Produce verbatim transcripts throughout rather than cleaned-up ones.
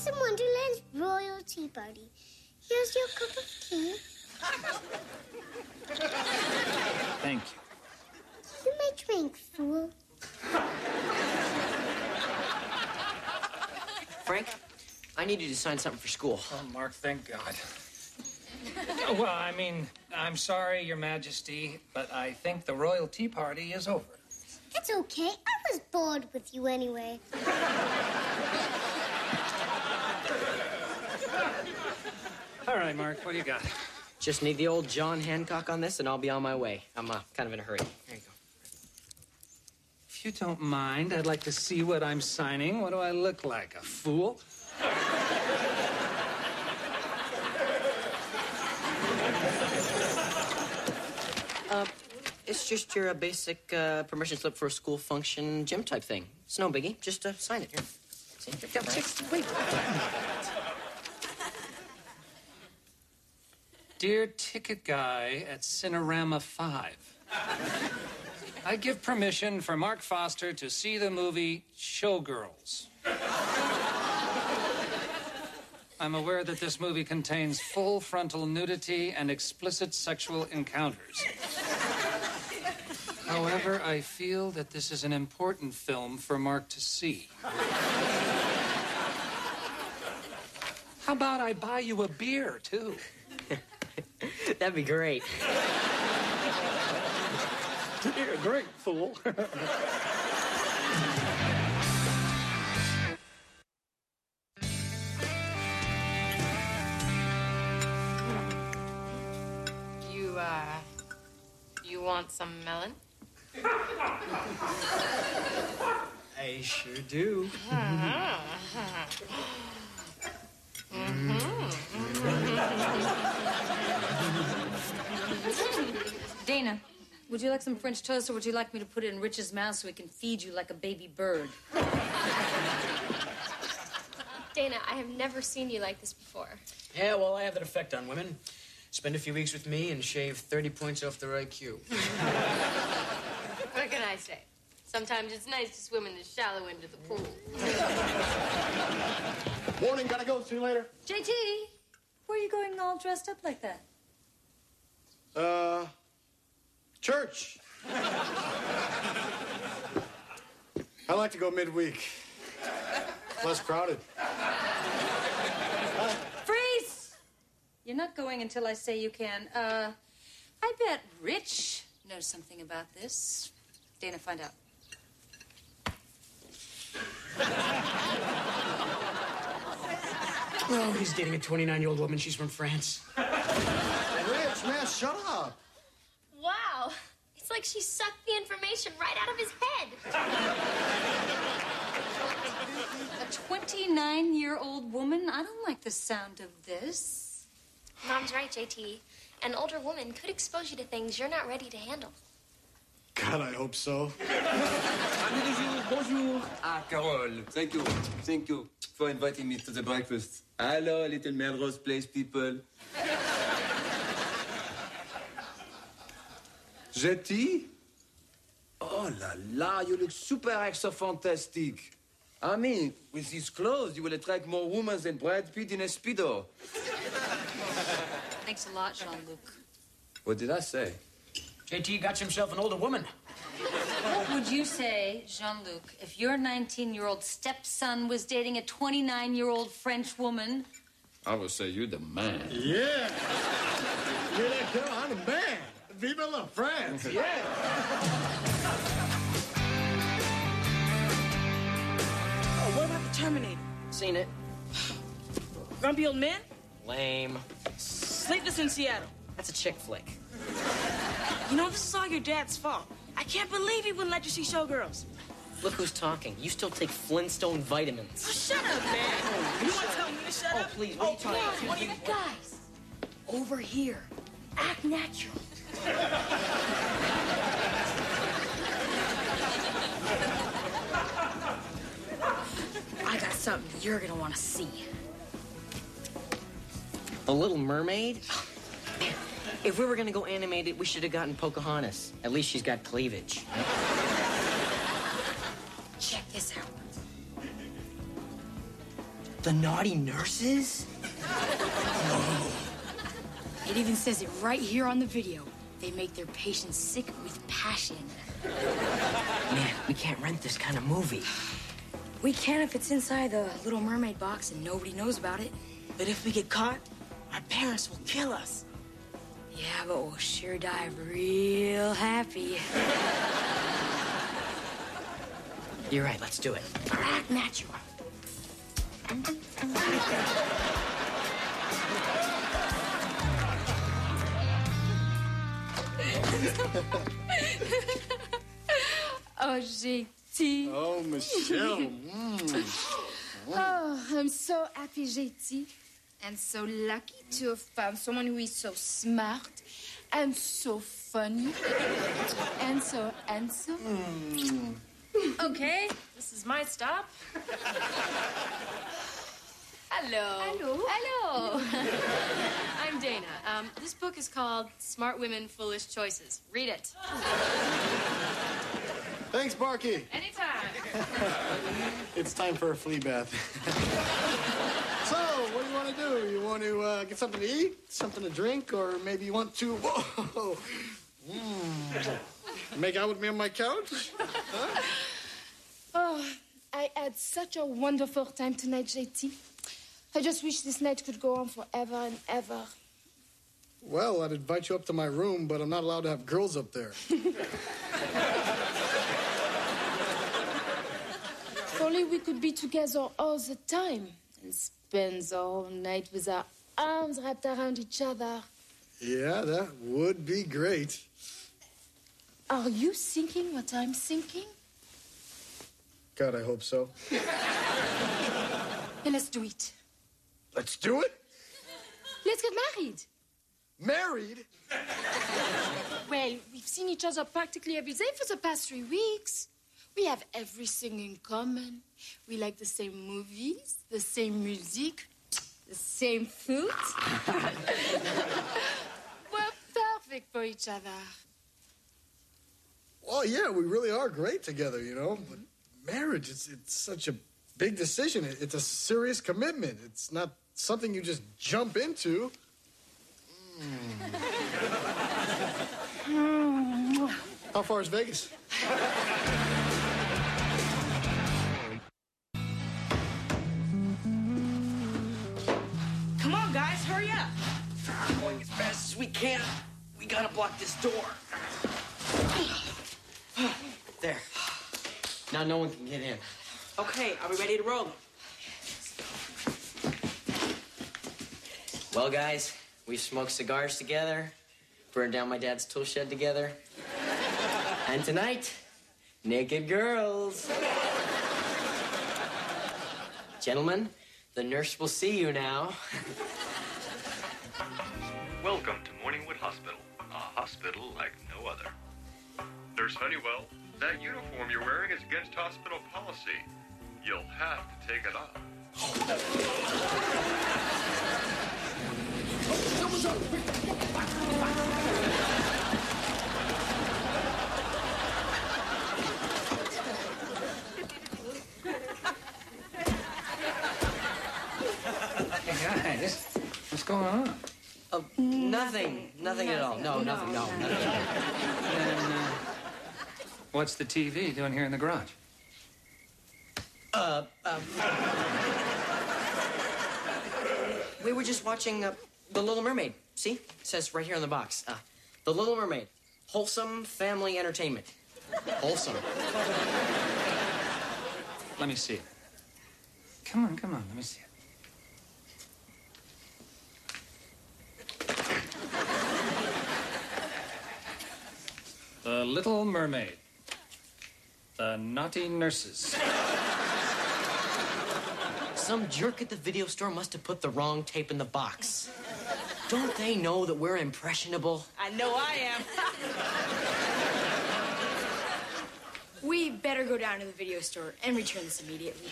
in Wonderland's Royal Tea Party. Here's your cup of tea. Thank you. You may drink, fool. Frank, I need you to sign something for school. Oh, Mark, thank God. Well, I mean, I'm sorry, Your Majesty, but I think the Royal Tea Party is over. It's okay. I was bored with you anyway. All right, Mark, what do you got? Just need the old John Hancock on this, and I'll be on my way. I'm uh, kind of in a hurry. There you go. If you don't mind, I'd like to see what I'm signing. What do I look like, a fool? Uh, it's just your uh, basic uh, permission slip for a school function gym type thing. It's no biggie. Just uh, sign it here. See? Just wait. Dear ticket guy at Cinerama five, I give permission for Mark Foster to see the movie Showgirls. I'm aware that this movie contains full frontal nudity and explicit sexual encounters. However, I feel that this is an important film for Mark to see. How about I buy you a beer, too? That'd be great. You're a great fool. You, uh, you want some melon? I sure do. Dana, would you like some French toast, or would you like me to put it in Rich's mouth so he can feed you like a baby bird? Dana, I have never seen you like this before. Yeah, well, I have that effect on women. Spend a few weeks with me and shave thirty points off their I Q. What can I say? Sometimes it's nice to swim in the shallow end of the pool. Morning, gotta go. See you later. J T, where are you going all dressed up like that? Uh, church. I like to go midweek. Less crowded. Freeze! You're not going until I say you can. Uh, I bet Rich knows something about this. Dana, find out. Oh, he's dating a twenty-nine-year-old woman. She's from France. Rich, man, shut up. Wow. It's like she sucked the information right out of his head. A twenty-nine-year-old woman? I don't like the sound of this. Mom's right, J T. An older woman could expose you to things you're not ready to handle. God, I hope so. Bonjour, bonjour. Ah, Carole, thank you. Thank you for inviting me to the breakfast. Hello, little Melrose Place people. Jetty? Oh la la, you look super extra fantastic. I mean, with these clothes, you will attract more women than Brad Pitt in a Speedo. Thanks a lot, Jean-Luc. What did I say? J T got himself an older woman. What would you say, Jean-Luc, if your nineteen-year-old stepson was dating a twenty-nine-year-old French woman? I would say you're the man. Yeah. Hear that, girl? I'm the man. Vive la France. Yeah. Oh, what about the Terminator? Seen it. Grumpy old man? Lame. Sleepless in Seattle. That's a chick flick. You know, this is all your dad's fault. I can't believe he wouldn't let you see Showgirls. Look who's talking. You still take Flintstone vitamins. Oh, shut up, man. You want to tell me to shut Oh, up? please, what are you talking about? What are you... Guys, over here. Act natural. I got something you're gonna want to see. The Little Mermaid? If we were gonna go animated, we should have gotten Pocahontas. At least she's got cleavage. Check this out. The naughty nurses? It even says it right here on the video. They make their patients sick with passion. Man, we can't rent this kind of movie. We can if it's inside the Little Mermaid box and nobody knows about it. But if we get caught, our parents will kill us. Yeah, but we'll sure die real happy. You're right, let's do it. Act natural. Oh, J T. Oh, Michelle. Mm. Oh, I'm so happy, J T. And so lucky to have found someone who is so smart and so funny and so handsome. Mm. Okay, this is my stop. Hello. Hello. Hello. I'm Dana. Um, this book is called Smart Women, Foolish Choices. Read it. Thanks, Barky. Anytime. It's time for a flea bath. So, what do you want to do? You want to uh, get something to eat, something to drink, or maybe you want to whoa, mm, make out with me on my couch? Huh? Oh, I had such a wonderful time tonight, J T. I just wish this night could go on forever and ever. Well, I'd invite you up to my room, but I'm not allowed to have girls up there. If only we could be together all the time and spend the whole night with our arms wrapped around each other. Yeah, that would be great. Are you thinking what I'm thinking? God, I hope so. Then let's do it. Let's do it? Let's get married. Married? Well, we've seen each other practically every day for the past three weeks. We have everything in common. We like the same movies, the same music, the same food. We're perfect for each other. Well, yeah, we really are great together, you know. But marriage, it's, it's such a big decision. It, it's a serious commitment. It's not something you just jump into. Mm. How far is Vegas? Come on, guys, hurry up. We're going as fast as we can. We gotta block this door. There. Now no one can get in. Okay, are we ready to roll? Well, guys, we've smoked cigars together, burned down my dad's tool shed together, and tonight, naked girls. Gentlemen, the nurse will see you now. Welcome to Morningwood Hospital, a hospital like no other. Nurse Honeywell, that uniform you're wearing is against hospital policy. You'll have to take it off. Hey, guys, what's going on? Uh, nothing. Nothing at all. No, nothing. No, nothing. And, uh, what's the T V doing here in the garage? Uh, uh... We were just watching uh, The Little Mermaid. See? It says right here on the box. Uh, The Little Mermaid. Wholesome family entertainment. Wholesome. Let me see it. Come on, come on, let me see it. The Little Mermaid. The Naughty Nurses. Some jerk at the video store must have put the wrong tape in the box. Don't they know that we're impressionable? I know I am. We better go down to the video store and return this immediately.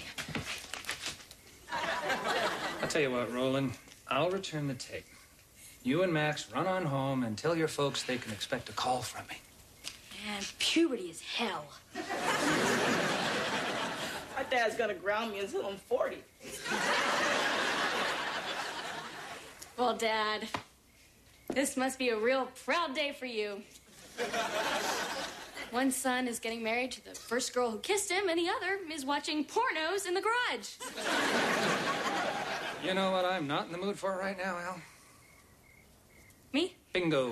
I'll tell you what, Roland. I'll return the tape. You and Max run on home and tell your folks they can expect a call from me. Man, puberty is hell. My dad's gonna ground me until I'm forty. Well, Dad, this must be a real proud day for you. One son is getting married to the first girl who kissed him, and the other is watching pornos in the garage. You know what I'm not in the mood for right now, Al? Me? Bingo.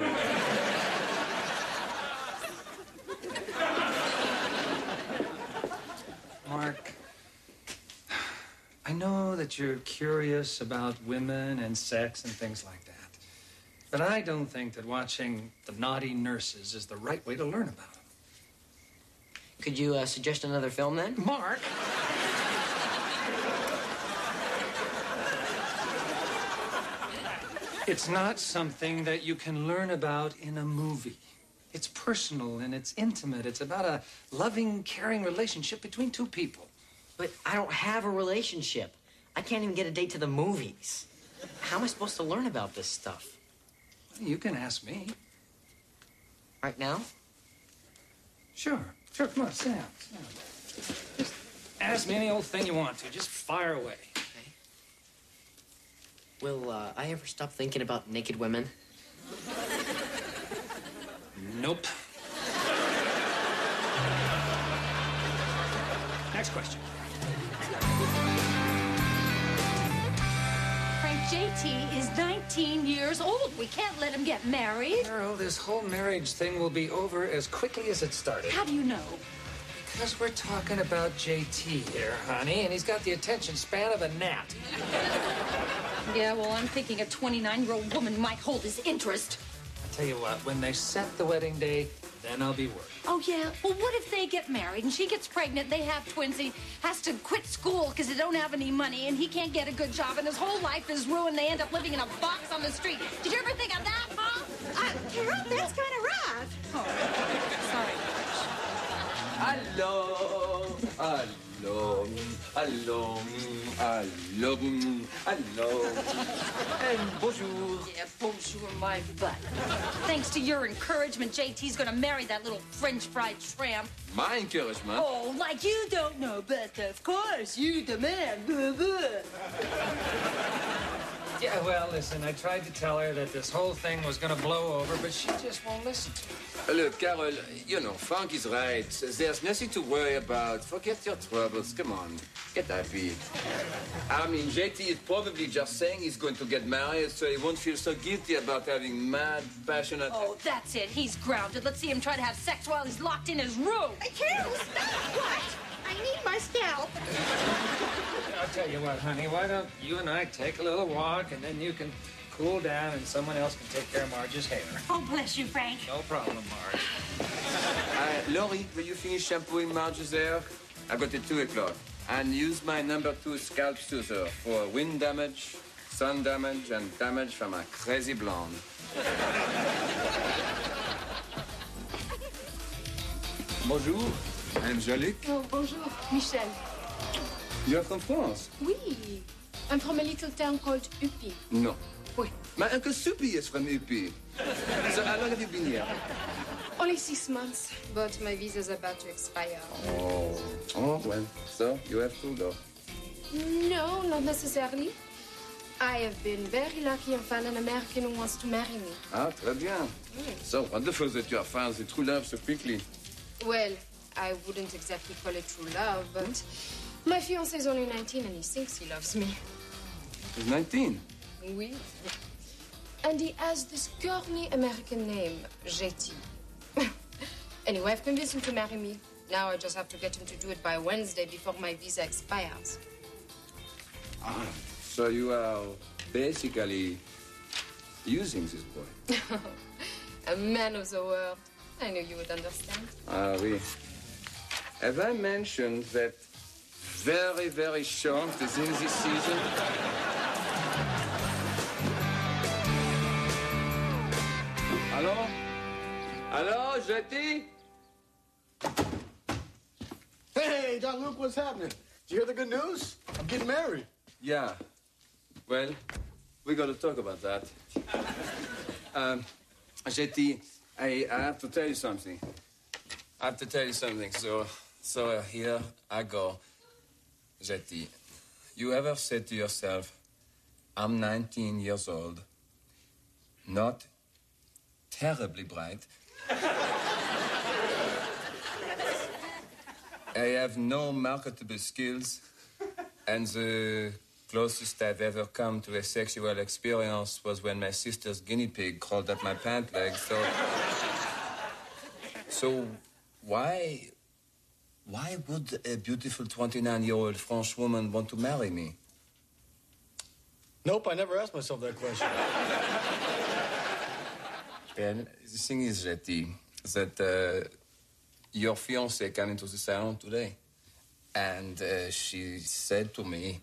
Mark, I know that you're curious about women and sex and things like that. But I don't think that watching The Naughty Nurses is the right way to learn about them. Could you uh, suggest another film then? Mark! It's not something that you can learn about in a movie. It's personal and it's intimate. It's about a loving, caring relationship between two people. But I don't have a relationship. I can't even get a date to the movies. How am I supposed to learn about this stuff? You can ask me. Right now? Sure. Sure, come on, sit down. Sit down. Just ask me any old thing you want to. Just fire away. Okay. Will uh, I ever stop thinking about naked women? Nope. Next question. Frank, J T is nineteen years old. We can't let him get married. Carol, this whole marriage thing will be over as quickly as it started. How do you know? Because we're talking about J T here, honey, and he's got the attention span of a gnat. Yeah, well, I'm thinking a twenty-nine-year-old woman might hold his interest. I'll tell you what, when they set the wedding day, then I'll be worried. Oh, yeah? Well, what if they get married and she gets pregnant, they have twins, he has to quit school because they don't have any money and he can't get a good job and his whole life is ruined. They end up living in a box on the street. Did you ever think of that, huh? Uh, Carol, that's kind of rough. Oh, sorry. Hello, hello, hello, hello, hello, and bonjour. Yeah, bonjour, my butt. Thanks to your encouragement, J T's gonna marry that little French fried tramp. My encouragement? Oh, like you don't know, but of course, you the man. Blah, blah. Yeah, well, listen, I tried to tell her that this whole thing was going to blow over, but she just won't listen to me. Look, Carol, you know, Frank is right. There's nothing to worry about. Forget your troubles. Come on, get happy. I mean, J T is probably just saying he's going to get married so he won't feel so guilty about having mad, passionate... Oh, that's it. He's grounded. Let's see him try to have sex while he's locked in his room. Hey, Carol, stop! What? I need my scalp. I'll tell you what, honey, why don't you and I take a little walk, and then you can cool down, and someone else can take care of Marge's hair. Oh, bless you, Frank. No problem, Marge. Uh, Laurie, will you finish shampooing Marge's hair? I got it two o'clock. And use my number two scalp soother for wind damage, sun damage, and damage from a crazy blonde. Bonjour, I'm Jean-Luc. Oh, bonjour, Michel. You're from France? Oui. I'm from a little town called Upi. No. Oui. My Uncle Soupy is from U P. So how long have you been here? Only six months, but my visa's about to expire. Oh. Oh, well, so you have to go. No, not necessarily. I have been very lucky and found an American who wants to marry me. Ah, très bien. Mm. So wonderful that you have found the true love so quickly. Well, I wouldn't exactly call it true love, but my fiancé is only nineteen and he thinks he loves me. He's nineteen. Oui. And he has this girly American name, J T. Anyway, I've convinced him to marry me. Now I just have to get him to do it by Wednesday before my visa expires. Ah, so you are basically using this boy. A man of the world. I knew you would understand. Ah, oui. Have I mentioned that very, very short is in this season? Hello? Hello, J T? Hey, Don Luke, what's happening? Did you hear the good news? I'm getting married. Yeah. Well, we got to talk about that. um, J T, I, I have to tell you something. I have to tell you something. So, so uh, here I go. J T, you ever said to yourself, I'm nineteen years old, not terribly bright. I have no marketable skills, and the closest I've ever come to a sexual experience was when my sister's guinea pig crawled up my pant leg, so... So, why... Why would a beautiful twenty-nine-year-old French woman want to marry me? Nope, I never asked myself that question. Well, the thing is, Jetty, that uh, your fiancée came into the salon today, and uh, she said to me,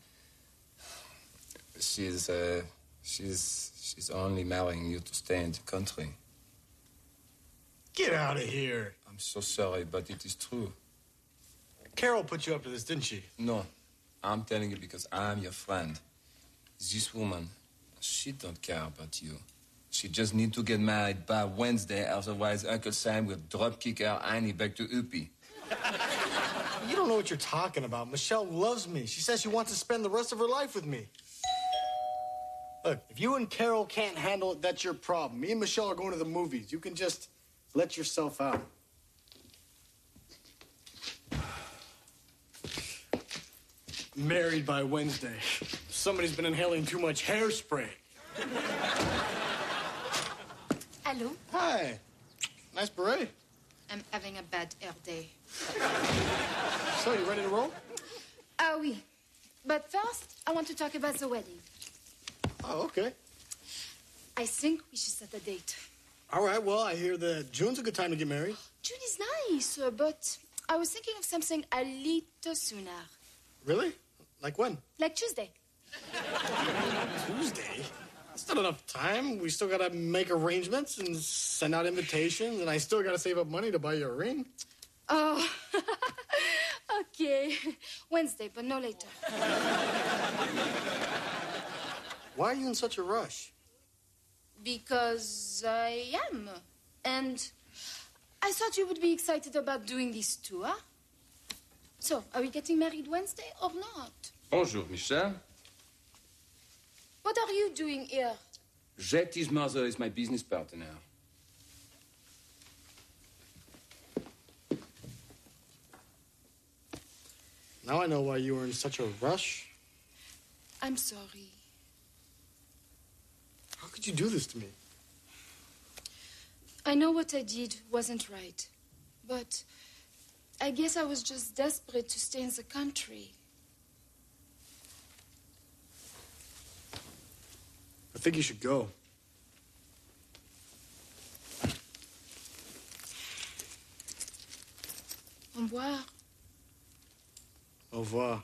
she's, uh, she's, she's only marrying you to stay in the country. Get out of here. I'm so sorry, but it is true. Carol put you up to this, didn't she? No, I'm telling you because I'm your friend. This woman, she don't care about you. She just need to get married by Wednesday, otherwise Uncle Sam will drop-kick her Annie back to Uppy. You don't know what you're talking about. Michelle loves me. She says she wants to spend the rest of her life with me. Look, if you and Carol can't handle it, that's your problem. Me and Michelle are going to the movies. You can just let yourself out. Married by Wednesday. Somebody's been inhaling too much hairspray. Hello? Hi. Nice beret. I'm having a bad hair day. So, you ready to roll? Ah, oui. But first, I want to talk about the wedding. Oh, okay. I think we should set a date. All right, well, I hear that June's a good time to get married. June is nice, uh, but I was thinking of something a little sooner. Really? Like when? Like Tuesday. Tuesday? That's not enough time. We still gotta make arrangements and send out invitations, and I still gotta save up money to buy you a ring. Oh, okay. Wednesday, but no later. Why are you in such a rush? Because I am. And I thought you would be excited about doing this too, huh? So, are we getting married Wednesday or not? Bonjour, Michel. What are you doing here? Jetty's mother is my business partner. Now I know why you were in such a rush. I'm sorry. How could you do this to me? I know what I did wasn't right, but I guess I was just desperate to stay in the country. I think you should go. Au revoir. Au revoir.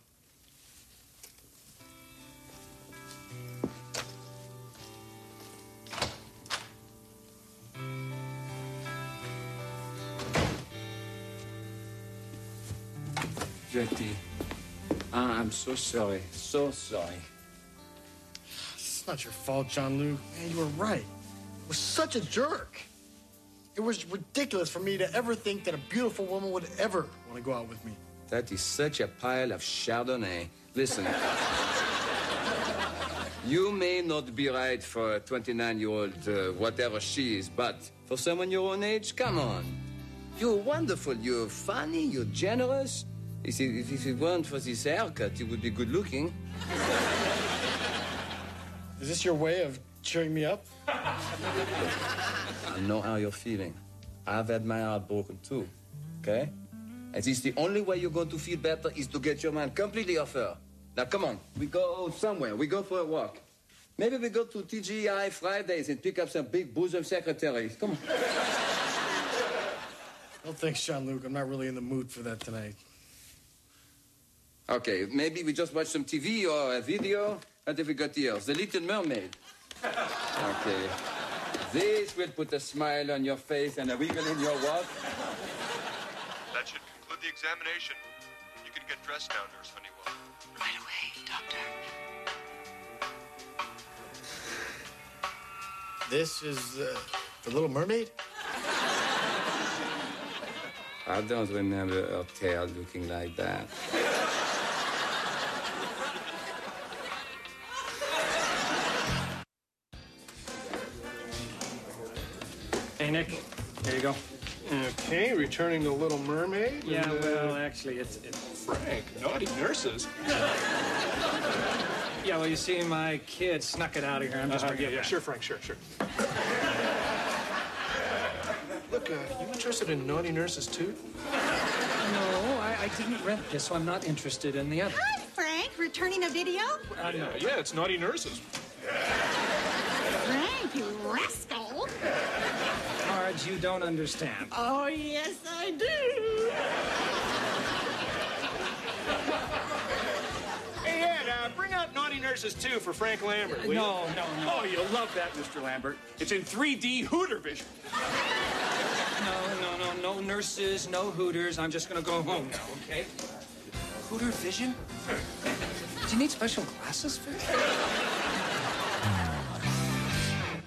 Jetty, I'm so sorry, so sorry. It's not your fault, Jean-Luc. Man, you were right. I was such a jerk. It was ridiculous for me to ever think that a beautiful woman would ever want to go out with me. That is such a pile of Chardonnay. Listen, you may not be right for a twenty-nine-year-old, uh, whatever she is, but for someone your own age, come on. You're wonderful, you're funny, you're generous. You see, if, if it weren't for this haircut, you would be good-looking. Is this your way of cheering me up? I know how you're feeling. I've had my heart broken too, okay? And this the only way you're going to feel better is to get your mind completely off her. Now, come on. We go somewhere. We go for a walk. Maybe we go to T G I Fridays and pick up some big bosom secretaries. Come on. No thanks, Jean-Luc. I'm not really in the mood for that tonight. Okay, maybe we just watch some T V or a video. What have we got here? The Little Mermaid. Okay. This will put a smile on your face and a wiggle in your walk. That should conclude the examination. You can get dressed now, Nurse Honeywell. Right away, Doctor. This is uh, the Little Mermaid? I don't remember her tail looking like that. Okay, Nick, here you go. Okay, returning to Little Mermaid. Yeah, and, uh, well, actually, it's... it's... Frank, naughty nurses. Yeah, well, you see, my kid snuck it out of here. I'm just uh, bringing yeah, it yeah, back. sure, Frank, sure, sure. Look, uh, you interested in Naughty Nurses too? No, I, I didn't rent this, so I'm not interested in the other. Hi, Frank. Returning a video? Uh, no. Yeah, it's Naughty Nurses. Frank, you rascal. Marge, you don't understand. Oh, yes, I do. Hey, Ed, uh, bring out Naughty Nurses two for Frank Lambert, will you? No, no, no. Oh, you'll love that, Mister Lambert. It's in three D Hooter vision. No, no, no, no nurses, no Hooters. I'm just gonna go home now, okay? Hooter vision? Do you need special glasses for that?